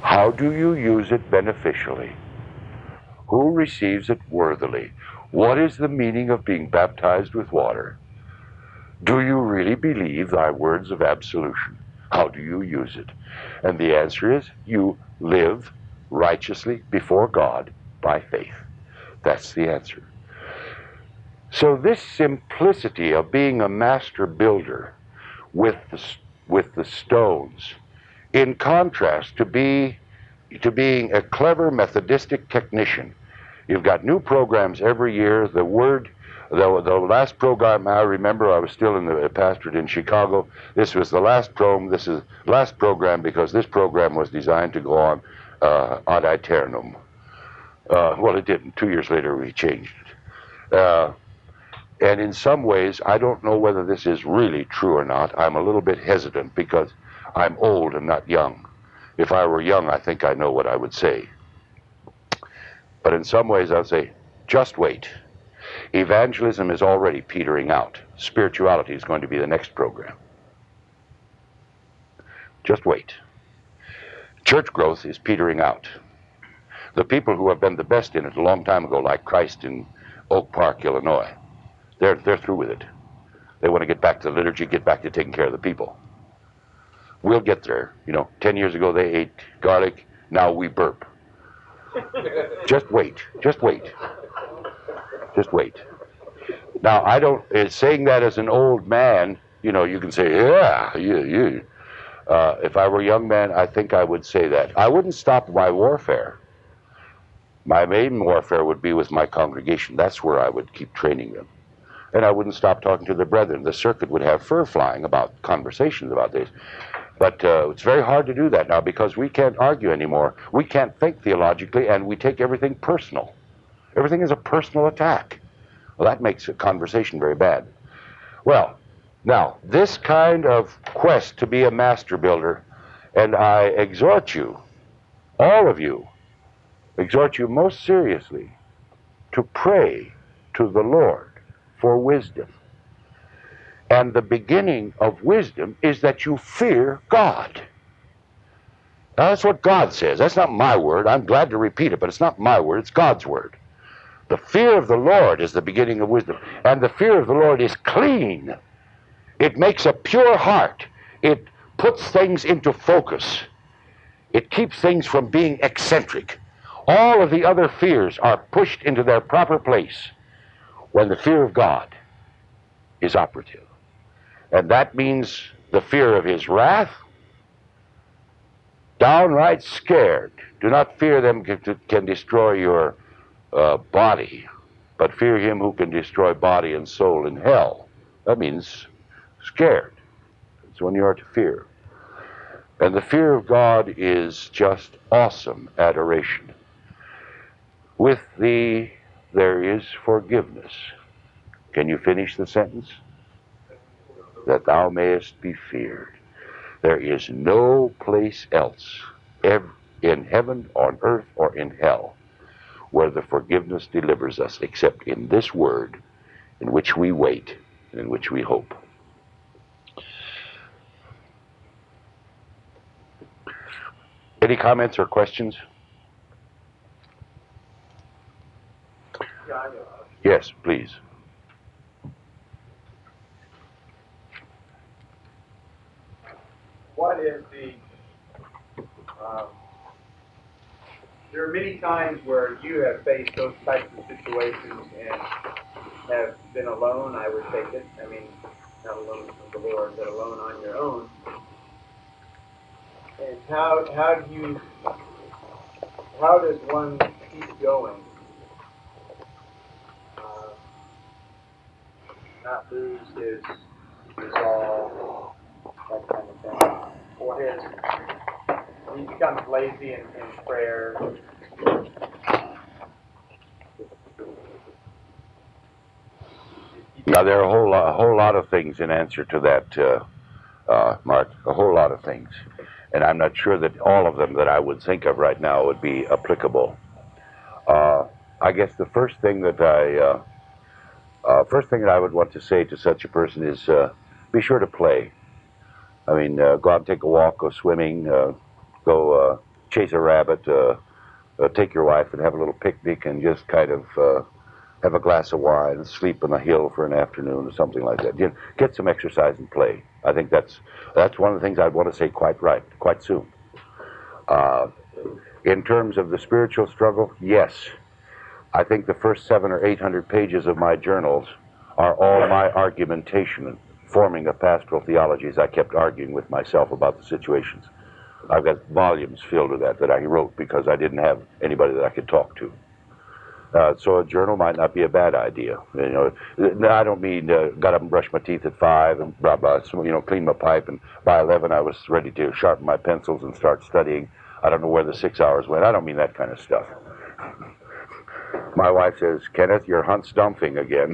How do you use it beneficially? Who receives it worthily? What is the meaning of being baptized with water? Do you really believe thy words of absolution? How do you use it? And the answer is, you live righteously before God by faith. That's the answer. So this simplicity of being a master builder with the stones, in contrast to being a clever Methodistic technician. You've got new programs every year. The last program I remember, I was still in the pastorate in Chicago. This was the last This is last program because this program was designed to go on ad aeternum. Well, it didn't. 2 years later, we changed it. And in some ways, I don't know whether this is really true or not. I'm a little bit hesitant because I'm old and not young. If I were young, I think I know what I would say. But in some ways, I'll say, just wait. Evangelism is already petering out. Spirituality is going to be the next program. Just wait. Church growth is petering out. The people who have been the best in it a long time ago, like Christ in Oak Park, Illinois, they're through with it. They want to get back to the liturgy, get back to taking care of the people. We'll get there. 10 years ago they ate garlic, now we burp. Just wait. Just wait. Just wait. Now, I don't, saying that as an old man, you can say, yeah. If I were a young man, I think I would say that. I wouldn't stop my warfare. My main warfare would be with my congregation. That's where I would keep training them. And I wouldn't stop talking to the brethren. The circuit would have fur flying about conversations about this. But it's very hard to do that now because we can't argue anymore. We can't think theologically, and we take everything personal. Everything is a personal attack. Well, that makes a conversation very bad. Well, now, this kind of quest to be a master builder, and I exhort you, all of you, exhort you most seriously to pray to the Lord for wisdom. And the beginning of wisdom is that you fear God. Now, that's what God says. That's not my word. I'm glad to repeat it, but it's not my word. It's God's word. The fear of the Lord is the beginning of wisdom. And the fear of the Lord is clean. It makes a pure heart. It puts things into focus. It keeps things from being eccentric. All of the other fears are pushed into their proper place when the fear of God is operative. And that means the fear of his wrath, downright scared. Do not fear them can destroy your body, but fear him who can destroy body and soul in hell. That means scared. It's when you are to fear. And the fear of God is just awesome adoration. With thee there is forgiveness. Can you finish the sentence? That thou mayest be feared. There is no place else in heaven, on earth, or in hell where the forgiveness delivers us except in this word in which we wait and in which we hope. Any comments or questions? Yes, please. What is there are many times where you have faced those types of situations and have been alone, I would take it. I mean, not alone with the Lord, but alone on your own. And how does one keep going? Not lose his resolve, that kind of thing. Or he becomes lazy in prayer. Now, there are a whole lot of things in answer to that, Mark, a whole lot of things. And I'm not sure that all of them that I would think of right now would be applicable. I guess the first thing that I would want to say to such a person is be sure to play. I mean, go out and take a walk, go swimming, go chase a rabbit, take your wife and have a little picnic and just kind of have a glass of wine and sleep on the hill for an afternoon or something like that. You know, get some exercise and play. I think that's one of the things I'd want to say quite soon. In terms of the spiritual struggle, yes. I think the first 700 or 800 pages of my journals are all my argumentation, forming a pastoral theology as I kept arguing with myself about the situations. I've got volumes filled with that I wrote because I didn't have anybody that I could talk to. So a journal might not be a bad idea. You know, I don't mean got up and brushed my teeth at 5 and blah blah. So, you know, clean my pipe, and by 11 I was ready to sharpen my pencils and start studying. I don't know where the 6 hours went. I don't mean that kind of stuff. My wife says, "Kenneth, you're Hunt Stumping again."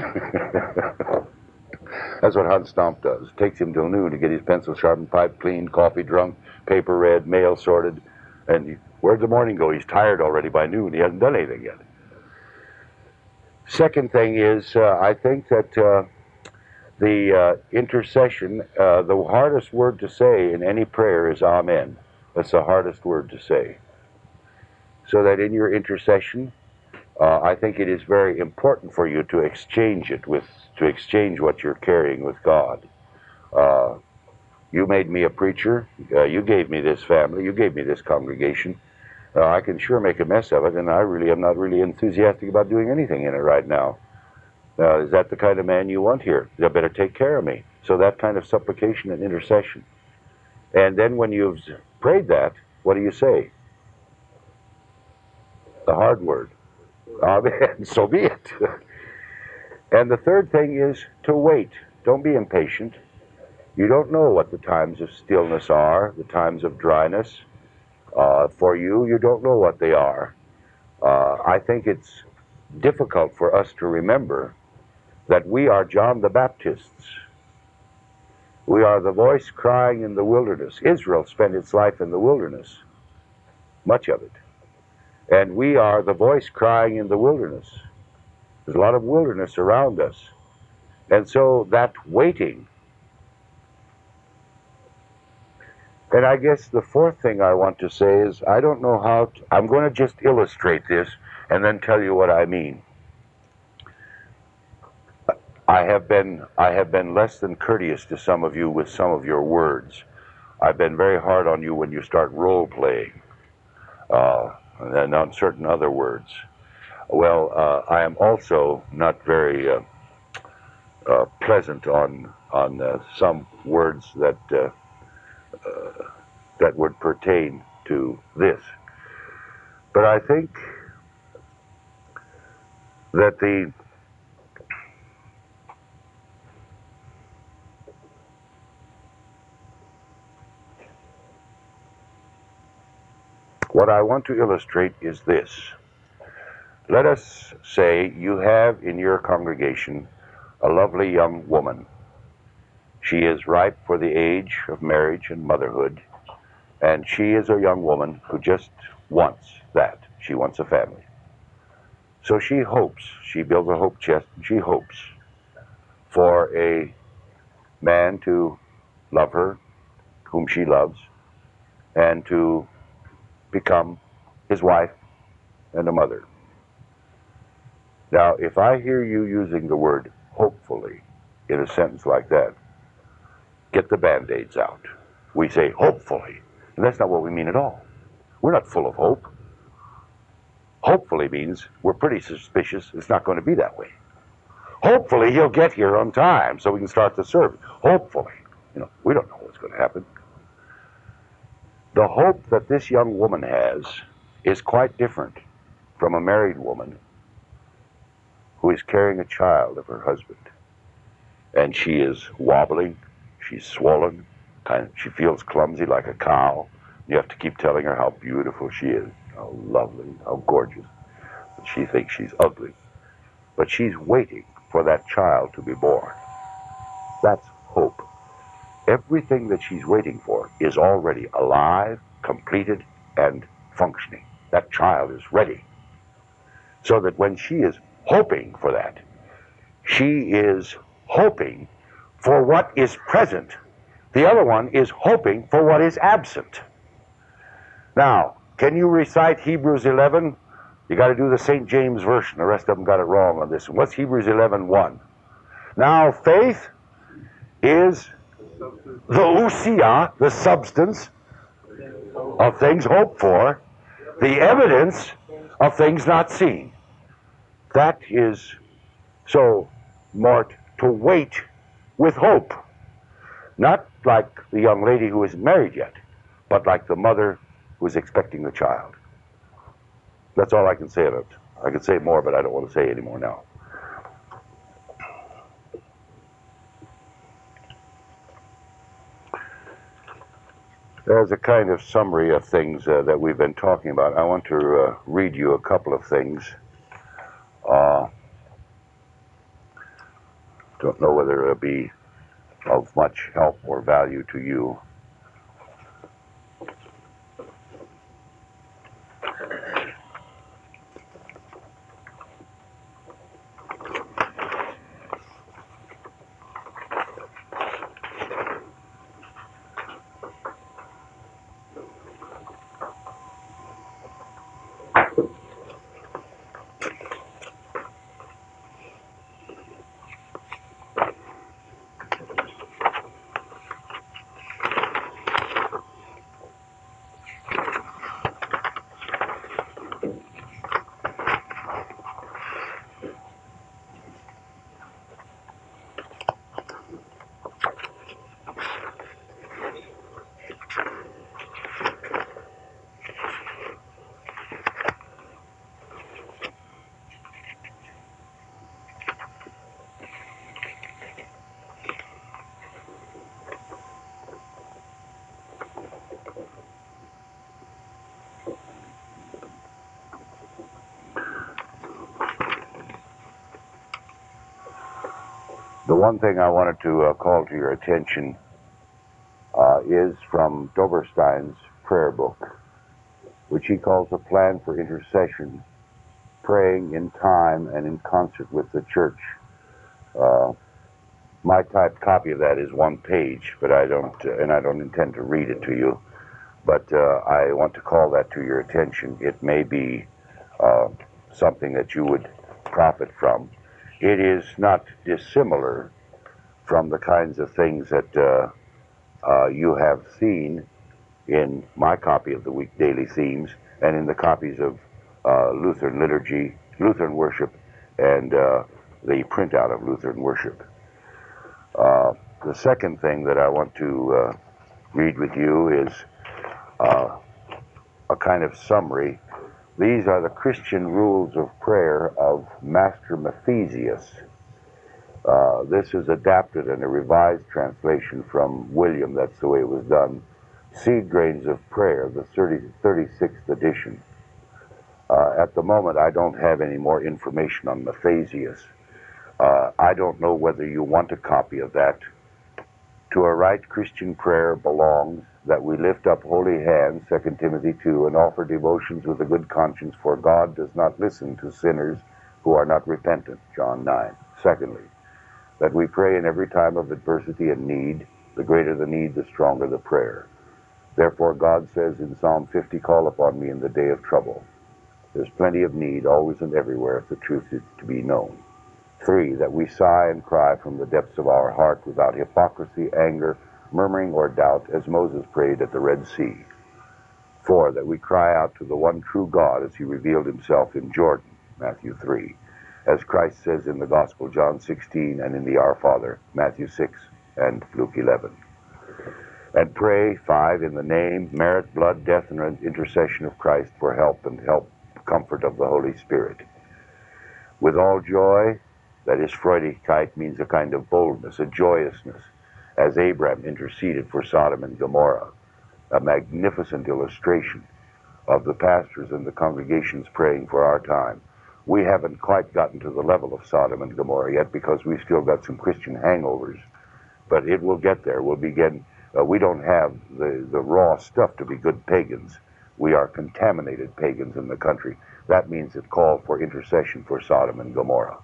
That's what Hunt Stump does. It takes him till noon to get his pencil sharpened, pipe cleaned, coffee drunk, paper read, mail sorted, and where'd the morning go? He's tired already by noon. He hasn't done anything yet. Second thing is, I think that the intercession, the hardest word to say in any prayer is Amen. That's the hardest word to say. So that in your intercession, I think it is very important for you to exchange what you're carrying with God. You made me a preacher. You gave me this family. You gave me this congregation. I can sure make a mess of it, and I really am not really enthusiastic about doing anything in it right now. Is that the kind of man you want here? You better take care of me. So that kind of supplication and intercession. And then when you've prayed that, what do you say? The hard word. Amen. So be it. And the third thing is to wait. Don't be impatient. You don't know what the times of stillness are, the times of dryness. For you, you don't know what they are. I think it's difficult for us to remember that we are John the Baptists. We are the voice crying in the wilderness. Israel spent its life in the wilderness, much of it. And we are the voice crying in the wilderness. There's a lot of wilderness around us. And so that waiting. And I guess the fourth thing I want to say is, I don't know how to, I'm going to just illustrate this and then tell you what I mean. I have been less than courteous to some of you with some of your words. I've been very hard on you when you start role-playing, and on certain other words. Well, I am also not very pleasant on some words that would pertain to this. But I think that what I want to illustrate is this. Let us say you have in your congregation a lovely young woman. She is ripe for the age of marriage and motherhood, and she is a young woman who just wants that. She wants a family. So she hopes, she builds a hope chest, and she hopes for a man to love her, whom she loves, and to become his wife and a mother. Now, if I hear you using the word hopefully in a sentence like that, get the Band-Aids out. We say hopefully, and that's not what we mean at all. We're not full of hope. Hopefully means we're pretty suspicious it's not going to be that way. Hopefully he'll get here on time so we can start the service. Hopefully. You know, we don't know what's going to happen. The hope that this young woman has is quite different from a married woman who is carrying a child of her husband. And she is wobbling, she's swollen, she feels clumsy like a cow. You have to keep telling her how beautiful she is, how lovely, how gorgeous. And she thinks she's ugly. But she's waiting for that child to be born. That's hope. Everything that she's waiting for is already alive, completed, and functioning. That child is ready. So that when she is hoping for that, she is hoping for what is present. The other one is hoping for what is absent. Now, Can you recite Hebrews 11? You got to do the St. James Version. The rest of them got it wrong on this one. What's Hebrews 11:1? Now, faith is the ousia, the substance of things hoped for, the evidence of things not seen. That is so, Mort, to wait with hope. Not like the young lady who isn't married yet, but like the mother who is expecting the child. That's all I can say about it. I could say more, but I don't want to say any more now. As a kind of summary of things that we've been talking about, I want to read you a couple of things. Don't know whether it'll be of much help or value to you. The one thing I wanted to call to your attention is from Doberstein's prayer book, which he calls a plan for intercession, praying in time and in concert with the church. My typed copy of that is one page, but I don't intend to read it to you. But I want to call that to your attention. It may be something that you would profit from. It is not dissimilar from the kinds of things that you have seen in my copy of the Week Daily Themes and in the copies of Lutheran Liturgy, Lutheran Worship, and the printout of Lutheran Worship. The second thing that I want to read with you is a kind of summary. These are the Christian rules of prayer of Master Mathesius. This is adapted in a revised translation from William. That's the way it was done. Seed Grains of Prayer, the 36th edition. At the moment, I don't have any more information on Mathesius. I don't know whether you want a copy of that. To a right Christian prayer belongs that we lift up holy hands, 2 Timothy 2, and offer devotions with a good conscience, for God does not listen to sinners who are not repentant, John 9. Secondly, that we pray in every time of adversity and need. The greater the need, the stronger the prayer. Therefore God says in Psalm 50, call upon me in the day of trouble. There's plenty of need, always and everywhere, if the truth is to be known. 3, that we sigh and cry from the depths of our heart without hypocrisy, anger, murmuring, or doubt, as Moses prayed at the Red Sea. 4, that we cry out to the one true God as he revealed himself in Jordan, Matthew 3. As Christ says in the Gospel, John 16, and in the Our Father, Matthew 6 and Luke 11. And pray, 5, in the name, merit, blood, death, and intercession of Christ for help and comfort of the Holy Spirit. With all joy, that is, Freudigkeit means a kind of boldness, a joyousness, as Abraham interceded for Sodom and Gomorrah, a magnificent illustration of the pastors and the congregations praying for our time. We haven't quite gotten to the level of Sodom and Gomorrah yet because we've still got some Christian hangovers, but it will get there. We'll begin. We don't have the raw stuff to be good pagans. We are contaminated pagans in the country. That means it called for intercession for Sodom and Gomorrah.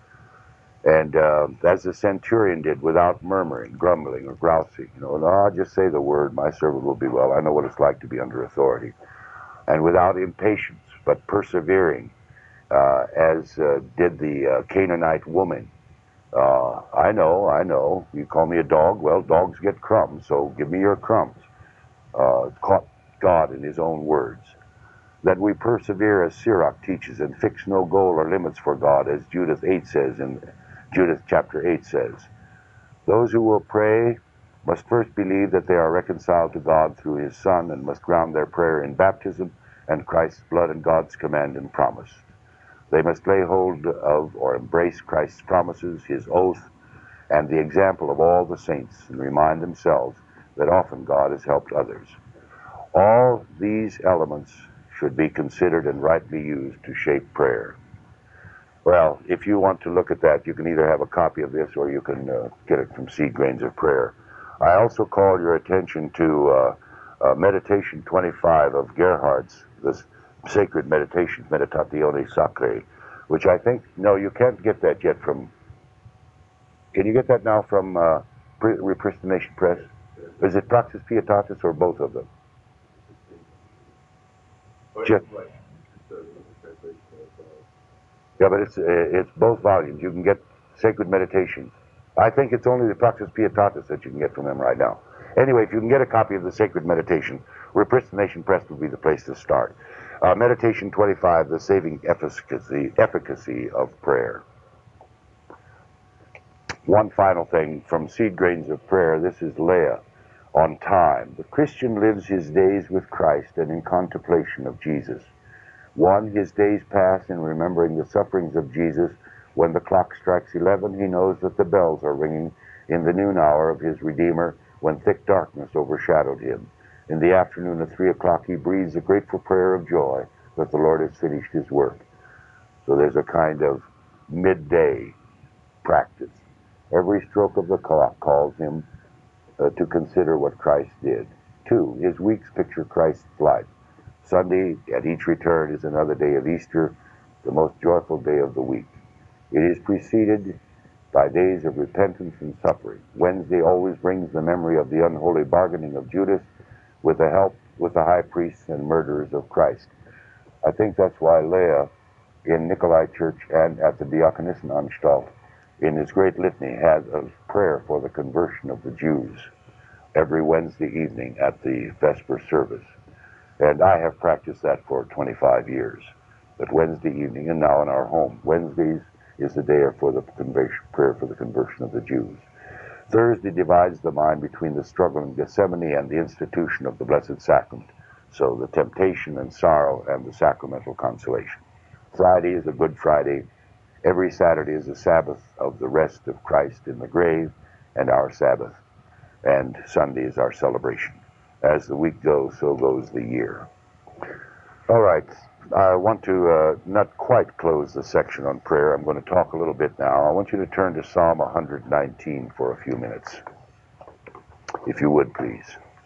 And as the centurion did, without murmuring, grumbling, or grousing, no, I'll just say the word, my servant will be well. I know what it's like to be under authority. and without impatience, but persevering, as did the Canaanite woman. I know, you call me a dog. Well, dogs get crumbs, so give me your crumbs. Caught God in his own words. That we persevere as Sirach teaches and fix no goal or limits for God, as Judith 8 says, in Judith chapter 8 says. Those who will pray must first believe that they are reconciled to God through his Son, and must ground their prayer in baptism and Christ's blood and God's command and promise. They must lay hold of or embrace Christ's promises, his oath, and the example of all the saints, and remind themselves that often God has helped others. All these elements should be considered and rightly used to shape prayer. Well, if you want to look at that, you can either have a copy of this or you can get it from Seed Grains of Prayer. I also call your attention to Meditation 25 of Gerhard's, this Sacred Meditations, Meditatione Sacrae, which I think, no, you can't get that yet from, can you get that now from Repristination Press? Is it Praxis Pietatis or both of them? Just, yeah, but it's both volumes. You can get Sacred Meditations. I think it's only the Praxis Pietatis that you can get from them right now. Anyway, if you can get a copy of the Sacred Meditation, Repristination Press would be the place to start. Meditation 25, the saving efficacy of prayer. One final thing from Seed Grains of Prayer. This is Leah on time. The Christian lives his days with Christ and in contemplation of Jesus. 1, his days pass in remembering the sufferings of Jesus. When the clock strikes 11, he knows that the bells are ringing in the noon hour of his Redeemer, when thick darkness overshadowed him. In the afternoon at 3 o'clock, he breathes a grateful prayer of joy that the Lord has finished his work. So there's a kind of midday practice. Every stroke of the clock calls him to consider what Christ did. 2, his weeks picture Christ's life. Sunday, at each return, is another day of Easter, the most joyful day of the week. It is preceded by days of repentance and suffering. Wednesday always brings the memory of the unholy bargaining of Judas with the help with the high priests and murderers of Christ. I think that's why Leah in Nikolai Church and at the Diakonissenanstalt in his great litany had a prayer for the conversion of the Jews every Wednesday evening at the Vesper service. And I have practiced that for 25 years. But Wednesday evening, and now in our home, Wednesdays is the day for the prayer for the conversion of the Jews. Thursday divides the mind between the struggle in Gethsemane and the institution of the Blessed Sacrament. So the temptation and sorrow and the sacramental consolation. Friday is a Good Friday. Every Saturday is a Sabbath of the rest of Christ in the grave and our Sabbath. And Sunday is our celebration. As the week goes, so goes the year. All right. I want to not quite close the section on prayer. I'm going to talk a little bit now. I want you to turn to Psalm 119 for a few minutes, if you would, please.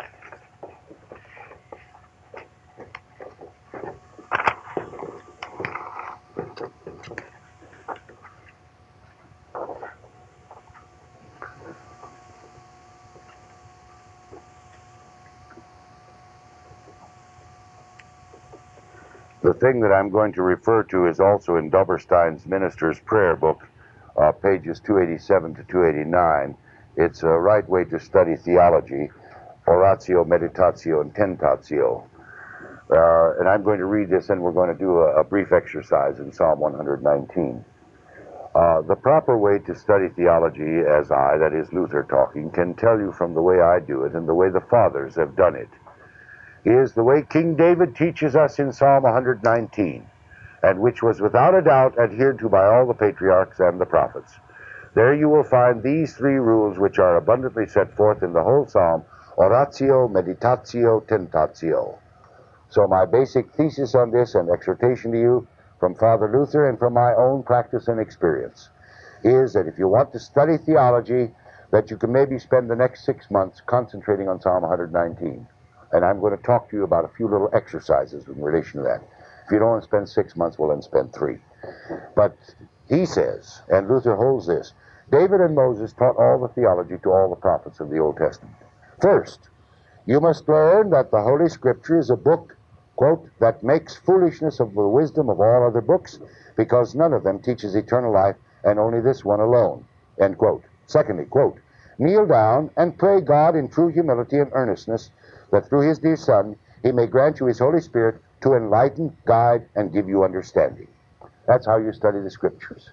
The thing that I'm going to refer to is also in Doberstein's Minister's Prayer book, pages 287 to 289. It's a right way to study theology, oratio, meditatio, and tentatio. And I'm going to read this, and we're going to do a brief exercise in Psalm 119. The proper way to study theology, as I, that is Luther talking, can tell you from the way I do it and the way the fathers have done it, is the way King David teaches us in Psalm 119, and which was without a doubt adhered to by all the patriarchs and the prophets. There you will find these 3 rules which are abundantly set forth in the whole psalm: oratio, meditatio, tentatio. So my basic thesis on this and exhortation to you from Father Luther and from my own practice and experience is that if you want to study theology, that you can maybe spend the next 6 months concentrating on Psalm 119. And I'm going to talk to you about a few little exercises in relation to that. If you don't want to spend 6 months, well, then spend 3. But he says, and Luther holds this, David and Moses taught all the theology to all the prophets of the Old Testament. First, you must learn that the Holy Scripture is a book quote, that makes foolishness of the wisdom of all other books, because none of them teaches eternal life, and only this one alone, end quote. Secondly, quote, kneel down and pray God in true humility and earnestness, that through his dear Son, he may grant you his Holy Spirit to enlighten, guide, and give you understanding. That's how you study the Scriptures.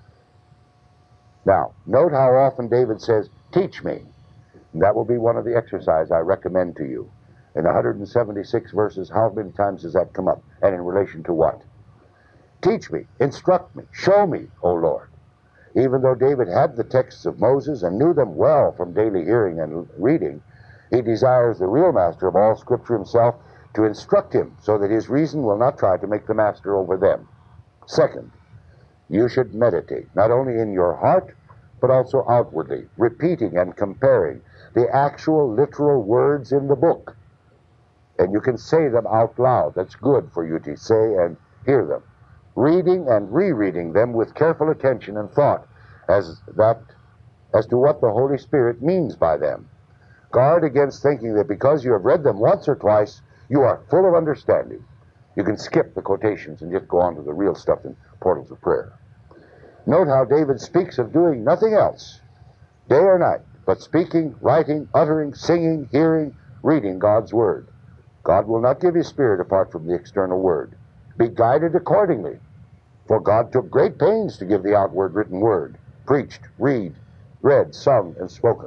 Now, note how often David says, teach me. And that will be one of the exercises I recommend to you. In 176 verses, how many times does that come up? And in relation to what? Teach me, instruct me, show me, O Lord. Even though David had the texts of Moses and knew them well from daily hearing and reading, he desires the real master of all Scripture himself to instruct him so that his reason will not try to make the master over them. Second, you should meditate, not only in your heart, but also outwardly, repeating and comparing the actual literal words in the book. And you can say them out loud. That's good for you to say and hear them. Reading and rereading them with careful attention and thought as to what the Holy Spirit means by them. Guard against thinking that because you have read them once or twice, you are full of understanding. You can skip the quotations and just go on to the real stuff in Portals of Prayer. Note how David speaks of doing nothing else, day or night, but speaking, writing, uttering, singing, hearing, reading God's Word. God will not give his Spirit apart from the external Word. Be guided accordingly, for God took great pains to give the outward written Word, preached, read, sung, and spoken.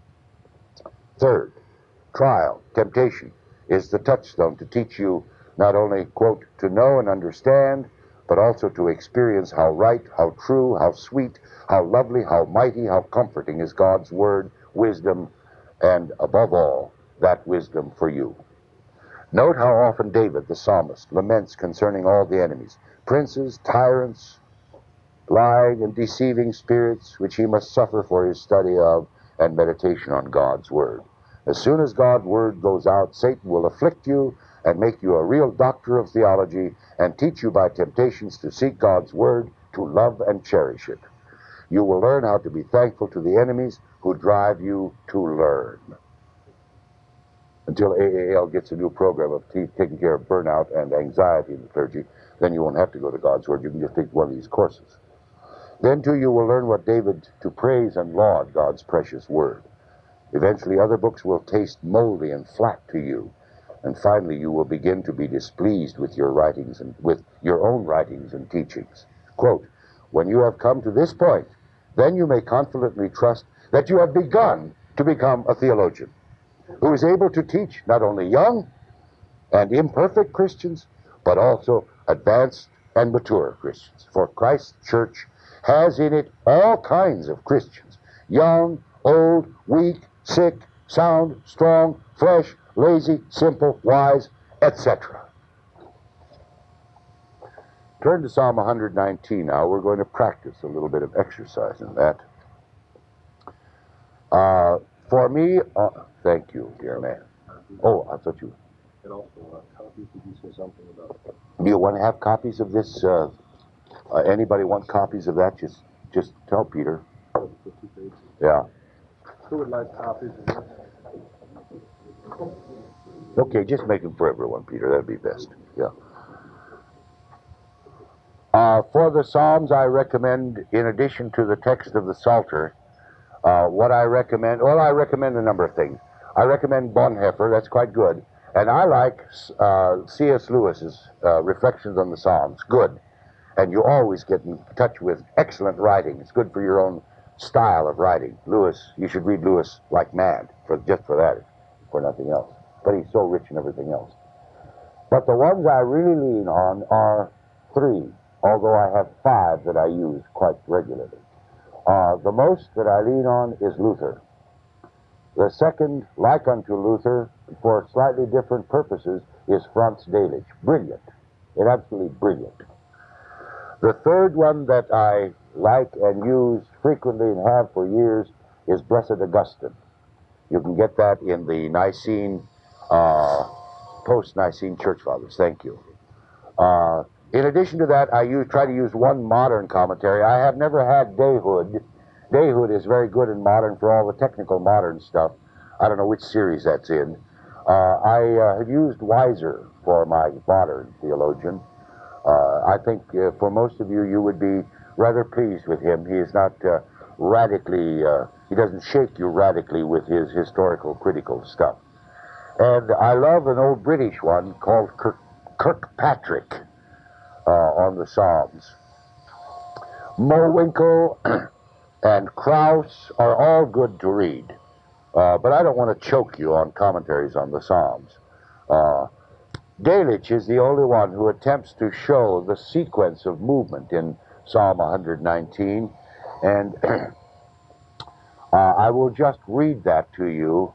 Third, trial, temptation, is the touchstone to teach you not only, quote, to know and understand, but also to experience how right, how true, how sweet, how lovely, how mighty, how comforting is God's Word, wisdom, and above all, that wisdom for you. Note how often David, the psalmist, laments concerning all the enemies, princes, tyrants, lying and deceiving spirits, which he must suffer for his study of and meditation on God's Word. As soon as God's Word goes out, Satan will afflict you and make you a real doctor of theology and teach you by temptations to seek God's Word, to love and cherish it. You will learn how to be thankful to the enemies who drive you to learn. Until AAL gets a new program of taking care of burnout and anxiety in the clergy, then you won't have to go to God's Word. You can just take one of these courses. Then, too, you will learn what David to praise and laud God's precious Word. Eventually, other books will taste moldy and flat to you. And finally, you will begin to be displeased with your writings and with your own writings and teachings. Quote, when you have come to this point, then you may confidently trust that you have begun to become a theologian who is able to teach not only young and imperfect Christians, but also advanced and mature Christians. For Christ's church has in it all kinds of Christians, young, old, weak, sick, sound, strong, fresh, lazy, simple, wise, etc. Turn to Psalm 119 now. We're going to practice a little bit of exercise in that. For me, thank you, dear man. Oh, I thought you... And also, copies, did you say something about? Do you want to have copies of this? Anybody want copies of that? Just tell Peter. 50 pages. Yeah. Who would like copies of this? Okay, just make them for everyone, Peter. That'd be best. Yeah. For the Psalms, I recommend, in addition to the text of the Psalter, what I recommend, well, I recommend a number of things. I recommend Bonhoeffer, that's quite good. And I like C.S. Lewis's Reflections on the Psalms, good. And you always get in touch with excellent writing. It's good for your own style of writing. Lewis, you should read Lewis like mad, just for that, for nothing else. But he's so rich in everything else. But the ones I really lean on are 3, although I have 5 that I use quite regularly. The most that I lean on is Luther. The second, like unto Luther, for slightly different purposes, is Franz Delitzsch. Brilliant. It's absolutely brilliant. The third one that I like and use frequently and have for years is Blessed Augustine. You can get that in the Nicene, post-Nicene Church Fathers. Thank you. In addition to that, I try to use one modern commentary. I have never had Dayhood. Dayhood is very good in modern for all the technical modern stuff. I don't know which series that's in. I have used Weiser for my modern theologian. I think for most of you, you would be rather pleased with him. He is not radically, he doesn't shake you radically with his historical critical stuff. And I love an old British one called Kirkpatrick on the Psalms. Mowinkle and Krauss are all good to read, but I don't want to choke you on commentaries on the Psalms. Delitzsch is the only one who attempts to show the sequence of movement in Psalm 119, and I will just read that to you.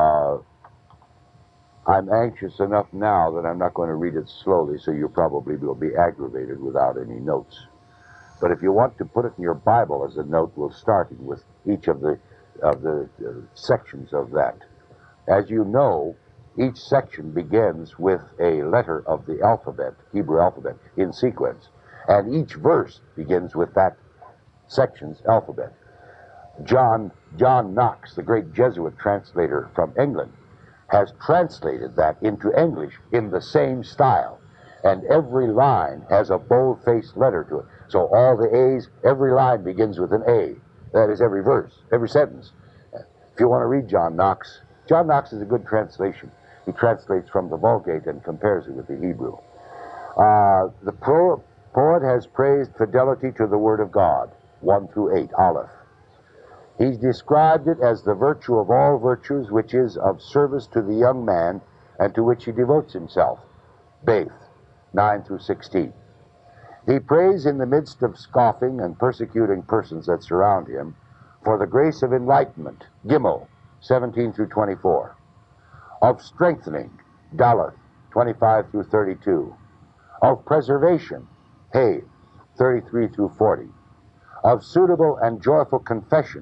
I'm anxious enough now that I'm not going to read it slowly, so you probably will be aggravated without any notes. But if you want to put it in your Bible as a note, we'll start with each of the sections of that. As you know, each section begins with a letter of the alphabet, Hebrew alphabet, in sequence. And each verse begins with that section's alphabet. John Knox, the great Jesuit translator from England, has translated that into English in the same style. And every line has a bold-faced letter to it. So all the A's, every line begins with an A. That is every verse, every sentence. If you want to read John Knox is a good translation. He translates from the Vulgate and compares it with the Hebrew. The poet has praised fidelity to the Word of God, 1 through 8, Aleph. He's described it as the virtue of all virtues, which is of service to the young man and to which he devotes himself, Beth, 9 through 16. He prays in the midst of scoffing and persecuting persons that surround him for the grace of enlightenment, Gimel, 17 through 24. Of strengthening, Daleth, 25 through 32. Of preservation, Hey, 33 through 40. Of suitable and joyful confession,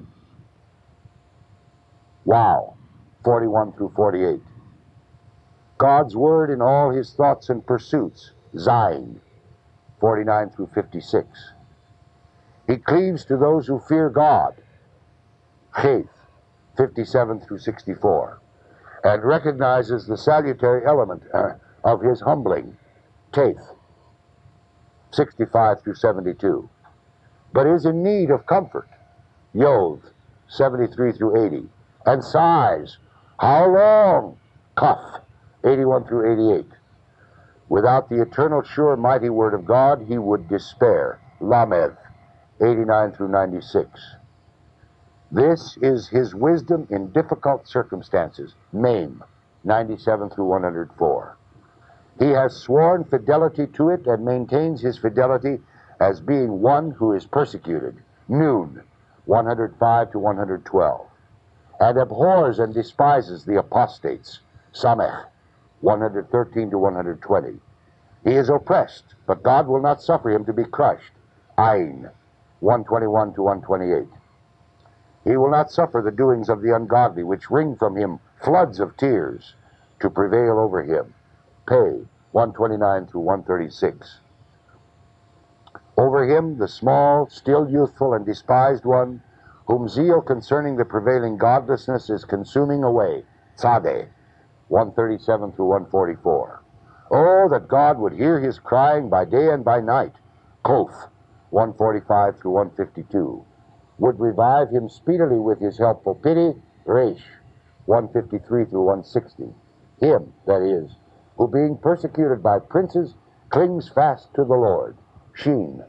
Wow, 41 through 48. God's word in all his thoughts and pursuits, Zayin, 49 through 56. He cleaves to those who fear God, Cheth, 57 through 64. And recognizes the salutary element of his humbling, Teth, 65 through 72. But is in need of comfort, Yod, 73 through 80. And sighs, how long, Kaf, 81 through 88. Without the eternal, sure, mighty word of God, he would despair, Lamed, 89 through 96. This is his wisdom in difficult circumstances, Mem, 97 through 104. He has sworn fidelity to it and maintains his fidelity as being one who is persecuted, Nun, 105 to 112. And abhors and despises the apostates, Samech, 113 to 120. He is oppressed, but God will not suffer him to be crushed, Ain, 121 to 128. He will not suffer the doings of the ungodly, which wring from him floods of tears, to prevail over him, Pei, 129 through 136. Over him, the small, still youthful, and despised one, whom zeal concerning the prevailing godlessness is consuming away, Tzadeh, 137 through 144. Oh, that God would hear his crying by day and by night, Kof, 145 through 152. Would revive him speedily with his helpful pity, Resh, 153 through 160. Him, that is, who being persecuted by princes, clings fast to the Lord, Shin,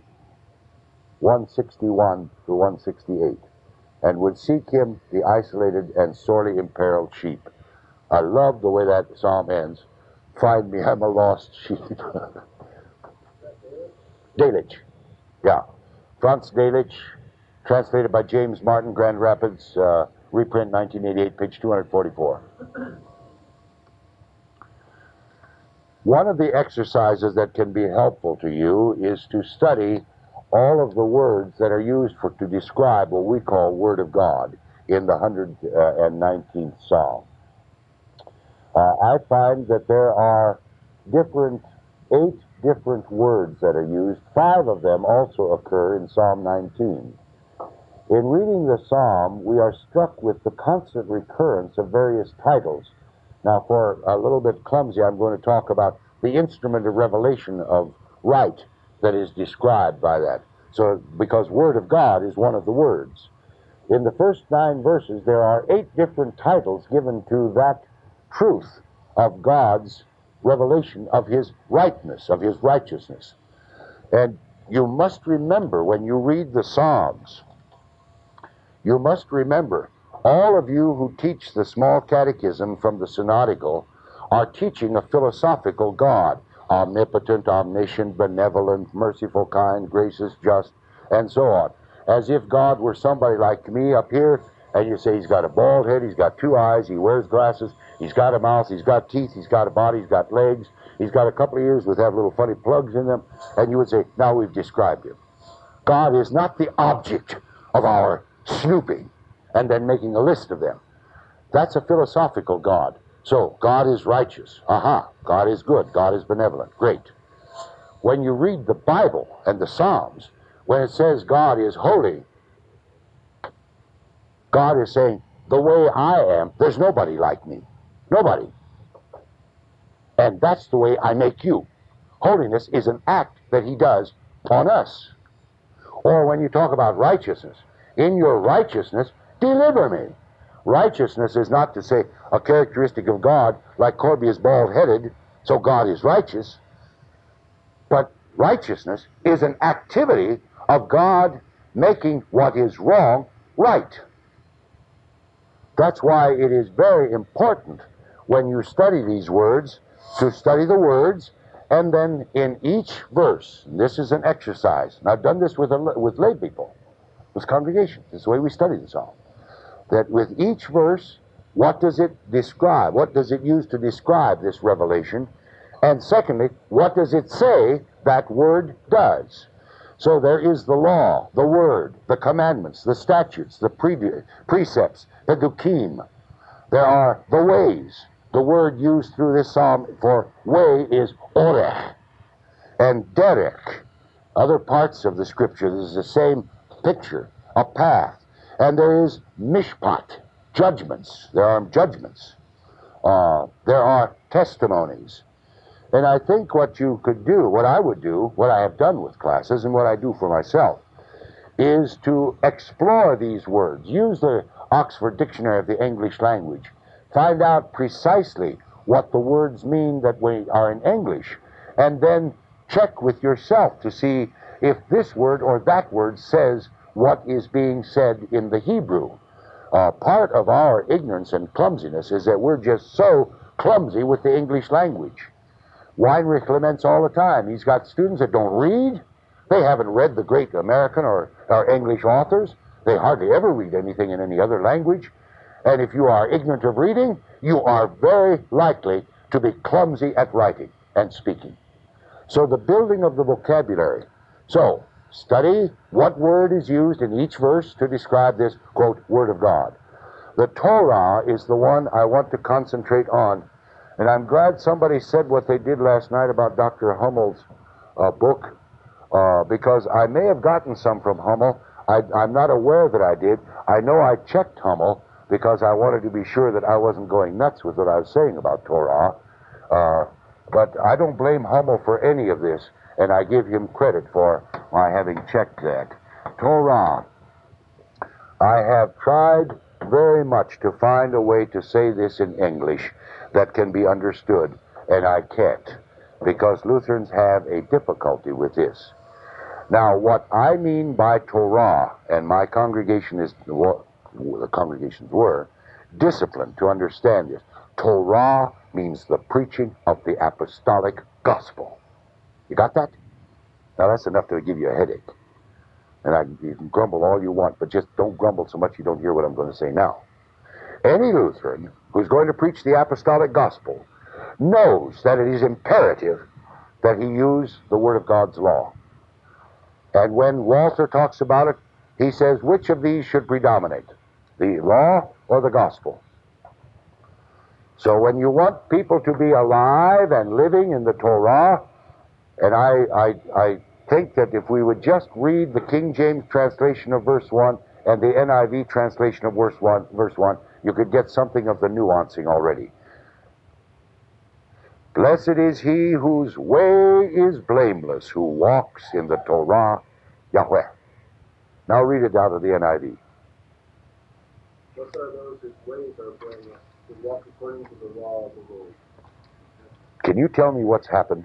161 through 168. And would seek him, the isolated and sorely imperiled sheep. I love the way that psalm ends. Find me, I'm a lost sheep. Delitzsch. Yeah. Franz Delitzsch, translated by James Martin, Grand Rapids, reprint 1988, page 244. One of the exercises that can be helpful to you is to study all of the words that are used to describe what we call Word of God in the 119th Psalm. I find that there are 8 different words that are used. 5 of them also occur in Psalm 19. In reading the Psalm, we are struck with the constant recurrence of various titles. Now, for a little bit clumsy, I'm going to talk about the instrument of revelation of right that is described by that. So, because Word of God is one of the words. In the first 9 verses, there are 8 different titles given to that truth of God's revelation of His rightness, of His righteousness. And you must remember when you read the Psalms, you must remember, all of you who teach the small catechism from the synodical are teaching a philosophical God, omnipotent, omniscient, benevolent, merciful, kind, gracious, just, and so on. As if God were somebody like me up here, and you say he's got a bald head, he's got 2 eyes, he wears glasses, he's got a mouth, he's got teeth, he's got a body, he's got legs, he's got a couple of ears that have little funny plugs in them, and you would say, now we've described him. God is not the object of our snooping and then making a list of them. That's a philosophical God. So, God is righteous. Aha. God is good. God is benevolent. Great. When you read the Bible and the Psalms, when it says God is holy, God is saying, the way I am, there's nobody like me. Nobody. And that's the way I make you. Holiness is an act that He does on us. Or when you talk about righteousness, in your righteousness, deliver me. Righteousness is not to say a characteristic of God, like Corby is bald-headed, so God is righteous. But righteousness is an activity of God making what is wrong right. That's why it is very important when you study these words, to study the words, and then in each verse, and this is an exercise, and I've done this with lay people, with congregations, this is the way we study the Psalm, that with each verse, what does it describe? What does it use to describe this revelation? And secondly, what does it say that word does? So there is the law, the word, the commandments, the statutes, the precepts, the dukim. There are the ways. The word used through this psalm for way is orech and derech. Other parts of the scripture, this is the same picture, a path. And there is mishpat, judgments. There are judgments. There are testimonies. And I think what you could do, what I would do, what I have done with classes and what I do for myself, is to explore these words. Use the Oxford Dictionary of the English language. Find out precisely what the words mean that are in English, and then check with yourself to see if this word or that word says what is being said in the Hebrew. Part of our ignorance and clumsiness is that we're just so clumsy with the English language. Weinrich laments all the time. He's got students that don't read. They haven't read the great American or English authors. They hardly ever read anything in any other language. And if you are ignorant of reading, you are very likely to be clumsy at writing and speaking. So the building of the vocabulary. So, study what word is used in each verse to describe this, quote, Word of God. The Torah is the one I want to concentrate on. And I'm glad somebody said what they did last night about Dr. Hummel's book, because I may have gotten some from Hummel. I'm not aware that I did. I know I checked Hummel because I wanted to be sure that I wasn't going nuts with what I was saying about Torah. But I don't blame Hummel for any of this, and I give him credit for my having checked that. Torah. I have tried very much to find a way to say this in English that can be understood, and I can't, because Lutherans have a difficulty with this. Now, what I mean by Torah, and my congregation is, the congregations were, disciplined to understand this. Torah means the preaching of the apostolic gospel. You got that? Now, that's enough to give you a headache. And you can grumble all you want, but just don't grumble so much you don't hear what I'm going to say now. Any Lutheran who's going to preach the apostolic gospel knows that it is imperative that he use the Word of God's law. And when Walther talks about it, he says, which of these should predominate, the law or the gospel? So when you want people to be alive and living in the Torah, and I think that if we would just read the King James translation of verse 1 and the NIV translation of verse 1, you could get something of the nuancing already. Blessed is he whose way is blameless, who walks in the Torah Yahweh. Now read it out of the NIV. What are those whose ways are blameless, who walk according to the law of the Lord? Can you tell me what's happened?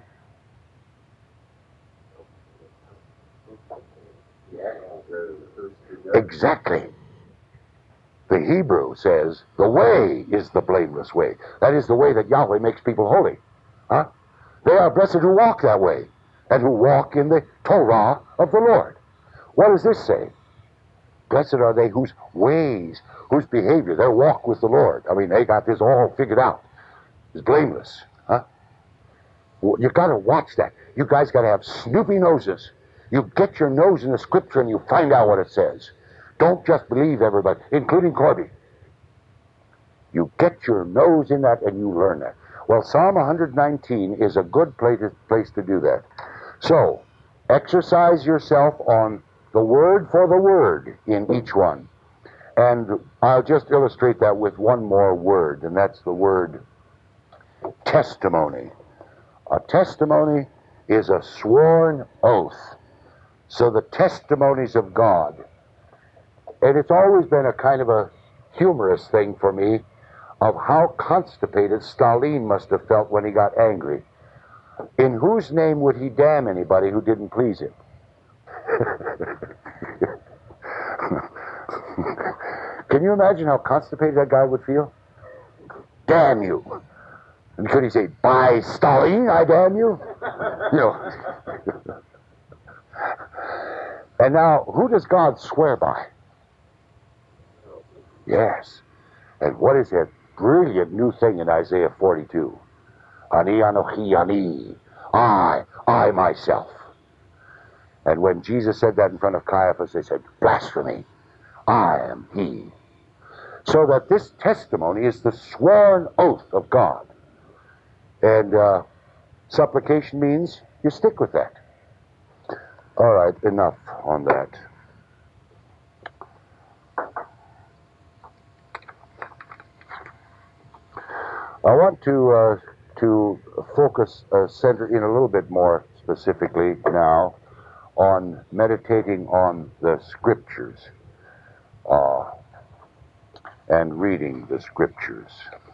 Exactly. The Hebrew says the way is the blameless way. That is the way that Yahweh makes people holy. Huh? They are blessed who walk that way and who walk in the Torah of the Lord. What does this say? Blessed are they whose ways, whose behavior, their walk with the Lord. I mean, they got this all figured out. It's blameless. Huh? Well, you got to watch that. You guys got to have snoopy noses. You get your nose in the scripture and you find out what it says. Don't just believe everybody, including Corby. You get your nose in that and you learn that. Well, Psalm 119 is a good place to do that. So, exercise yourself on the word for the word in each one. And I'll just illustrate that with one more word, and that's the word testimony. A testimony is a sworn oath. So the testimonies of God. And it's always been a kind of a humorous thing for me of how constipated Stalin must have felt when he got angry. In whose name would he damn anybody who didn't please him? Can you imagine how constipated that guy would feel? Damn you. And could he say, by Stalin, I damn you? You know. And now, who does God swear by? Yes. And what is that brilliant new thing in Isaiah 42? Ani anochi ani. I myself. And when Jesus said that in front of Caiaphas, they said, blasphemy. I am he. So that this testimony is the sworn oath of God. And supplication means you stick with that. All right, enough on that. I want to focus, center in a little bit more specifically now on meditating on the scriptures and reading the scriptures.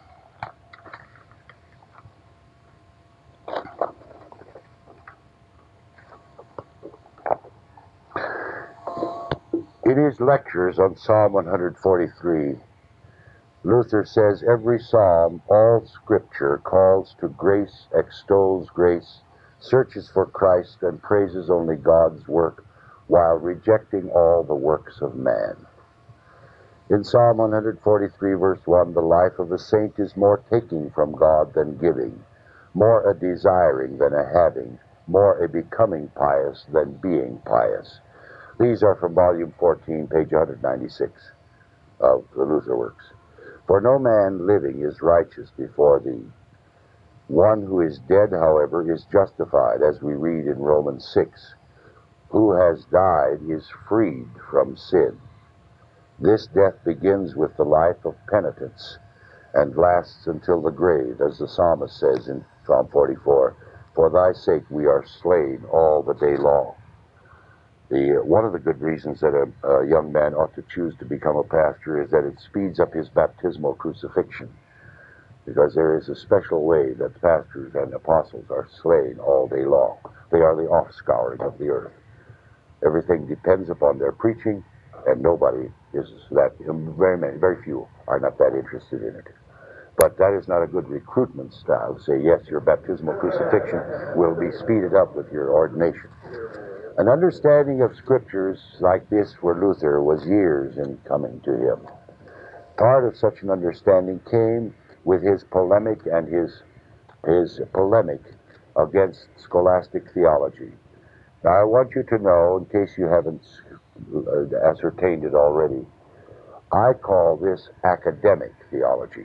In his lectures on Psalm 143, Luther says every psalm, all scripture, calls to grace, extols grace, searches for Christ, and praises only God's work, while rejecting all the works of man. In Psalm 143, verse 1, the life of a saint is more taking from God than giving, more a desiring than a having, more a becoming pious than being pious. These are from volume 14, page 196 of the Luther Works. For no man living is righteous before thee. One who is dead, however, is justified, as we read in Romans 6. Who has died is freed from sin. This death begins with the life of penitence and lasts until the grave, as the psalmist says in Psalm 44, for thy sake we are slain all the day long. One of the good reasons that a young man ought to choose to become a pastor is that it speeds up his baptismal crucifixion, because there is a special way that pastors and apostles are slain all day long. They are the offscouring of the earth. Everything depends upon their preaching, and nobody is that, very few are not that interested in it. But that is not a good recruitment style to say, yes, your baptismal crucifixion will be speeded up with your ordination. An understanding of scriptures like this for Luther was years in coming to him. Part of such an understanding came with his polemic and his polemic against scholastic theology. Now I want you to know, in case you haven't ascertained it already, I call this academic theology.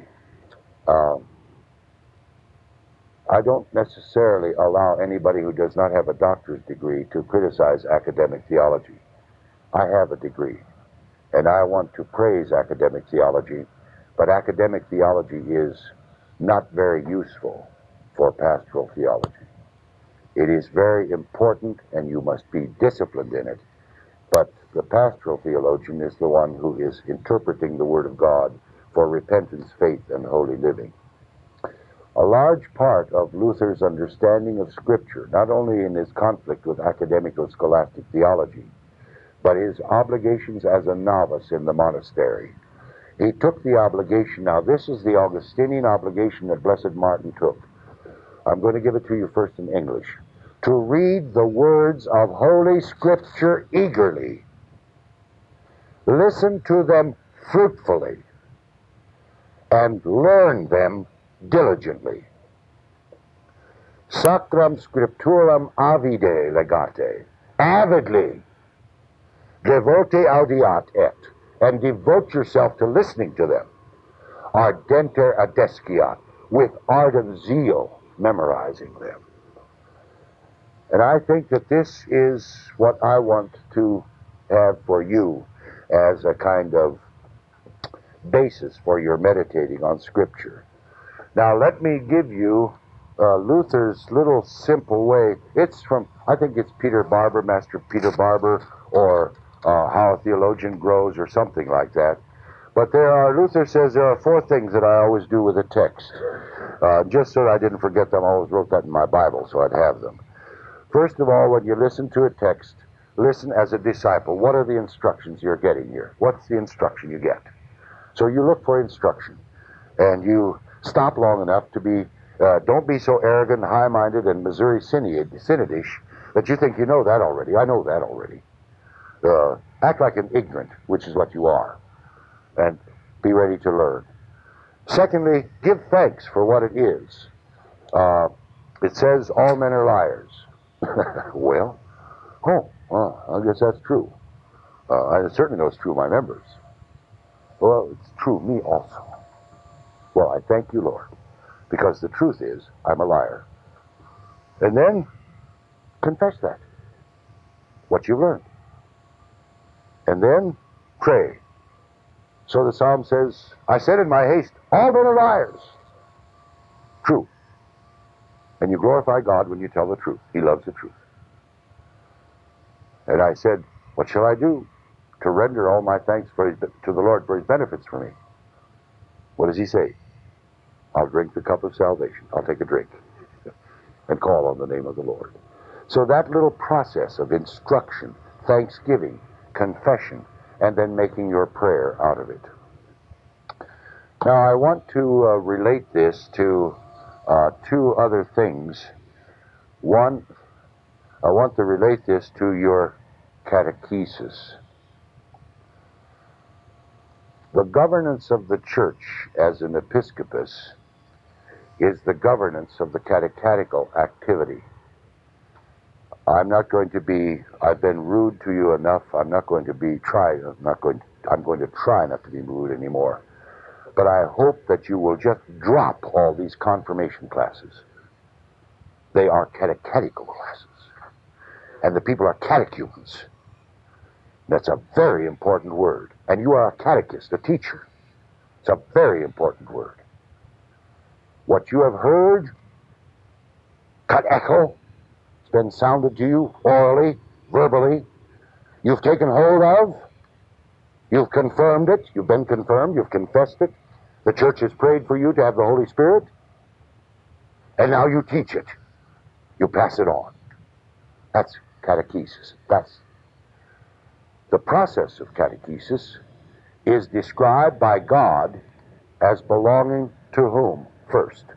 I don't necessarily allow anybody who does not have a doctor's degree to criticize academic theology. I have a degree, and I want to praise academic theology, but academic theology is not very useful for pastoral theology. It is very important, and you must be disciplined in it. But the pastoral theologian is the one who is interpreting the Word of God for repentance, faith, and holy living. A large part of Luther's understanding of Scripture, not only in his conflict with academic or scholastic theology, but his obligations as a novice in the monastery. He took the obligation, now this is the Augustinian obligation that Blessed Martin took. I'm going to give it to you first in English. To read the words of Holy Scripture eagerly. Listen to them fruitfully. And learn them diligently. Sacram Scripturam avide legate. Avidly. Devote audiat et. And devote yourself to listening to them. Ardenter adesciat. With ardent zeal, memorizing them. And I think that this is what I want to have for you as a kind of basis for your meditating on Scripture. Now let me give you Luther's little simple way. It's from, I think it's Peter Barber, Master Peter Barber, or How a Theologian Grows, or something like that. But Luther says there are 4 things that I always do with a text. Just so I didn't forget them, I always wrote that in my Bible so I'd have them. First of all, when you listen to a text, listen as a disciple. What are the instructions you're getting here? What's the instruction you get? So you look for instruction, and you stop long enough to be, don't be so arrogant, high-minded, and Missouri Synodish that you think you know that already. I know that already. Act like an ignorant, which is what you are, and be ready to learn. Secondly, give thanks for what it is. It says all men are liars. Well, I guess that's true. I certainly know it's true of my members. Well, it's true of me also. Well, I thank you, Lord, because the truth is I'm a liar. And then confess that, what you've learned. And then pray. So the psalm says, I said in my haste, all men are liars. True. And you glorify God when you tell the truth. He loves the truth. And I said, what shall I do to render all my thanks to the Lord for his benefits for me? What does he say? I'll drink the cup of salvation. I'll take a drink and call on the name of the Lord. So that little process of instruction, thanksgiving, confession, and then making your prayer out of it. Now I want to relate this to 2 other things. One, I want to relate this to your catechesis. The governance of the church as an episcopus is the governance of the catechetical activity. I'm not going to be, I've been rude to you enough, I'm going to try not to be rude anymore. But I hope that you will just drop all these confirmation classes. They are catechetical classes. And the people are catechumens. That's a very important word. And you are a catechist, a teacher. It's a very important word. What you have heard, catecho, it's been sounded to you orally, verbally, you've taken hold of, you've confirmed it, you've been confirmed, you've confessed it, the church has prayed for you to have the Holy Spirit, and now you teach it. You pass it on. That's catechesis. That's the process of catechesis is described by God as belonging to whom first?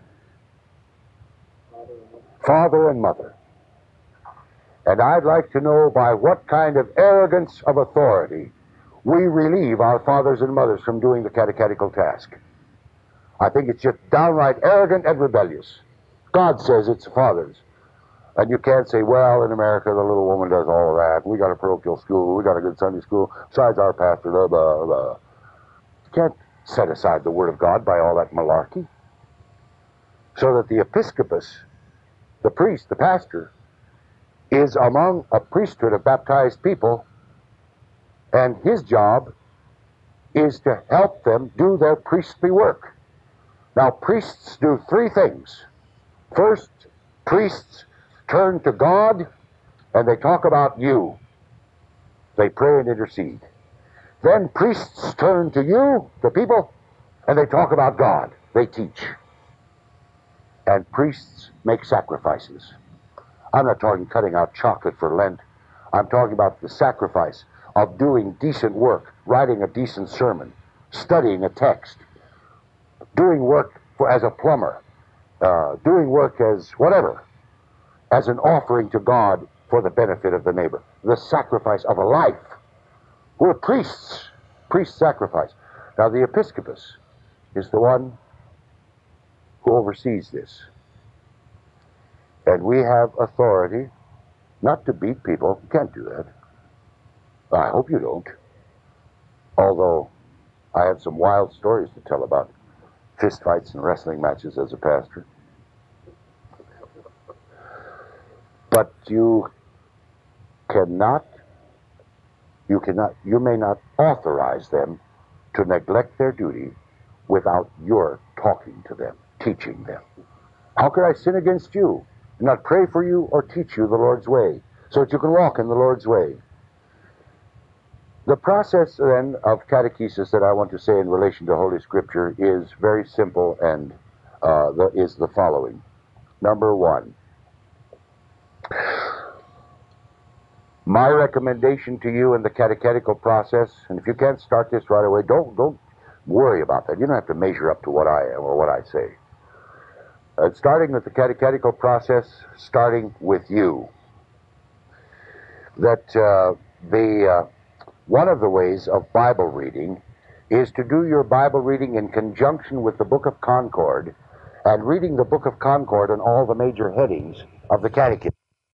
Father and mother. And I'd like to know by what kind of arrogance of authority we relieve our fathers and mothers from doing the catechetical task. I think it's just downright arrogant and rebellious. God says it's the fathers. And you can't say, well, in America, the little woman does all of that. We got a parochial school. We got a good Sunday school. Besides, our pastor, blah, blah, blah. You can't set aside the Word of God by all that malarkey. So that the episcopus, the priest, the pastor, is among a priesthood of baptized people, and his job is to help them do their priestly work. Now, priests do 3 things. First, priests turn to God and they talk about you. They pray and intercede. Then priests turn to you, the people, and they talk about God. They teach. And priests make sacrifices. I'm not talking cutting out chocolate for Lent. I'm talking about the sacrifice of doing decent work, writing a decent sermon, studying a text, doing work as a plumber, doing work as whatever, as an offering to God for the benefit of the neighbor. The sacrifice of a life. We're priests. Priests sacrifice. Now the episcopus is the one who oversees this. And we have authority not to beat people. You can't do that. I hope you don't. Although I have some wild stories to tell about fist fights and wrestling matches as a pastor. But you may not authorize them to neglect their duty without your talking to them, teaching them. How could I sin against you and not pray for you or teach you the Lord's way so that you can walk in the Lord's way? The process then of catechesis that I want to say in relation to Holy Scripture is very simple and is the following. Number one, my recommendation to you in the catechetical process, and if you can't start this right away, don't worry about that. You don't have to measure up to what I am or what I say. Starting with the catechetical process, starting with you. That one of the ways of Bible reading is to do your Bible reading in conjunction with the Book of Concord and reading the Book of Concord and all the major headings of the Catechism.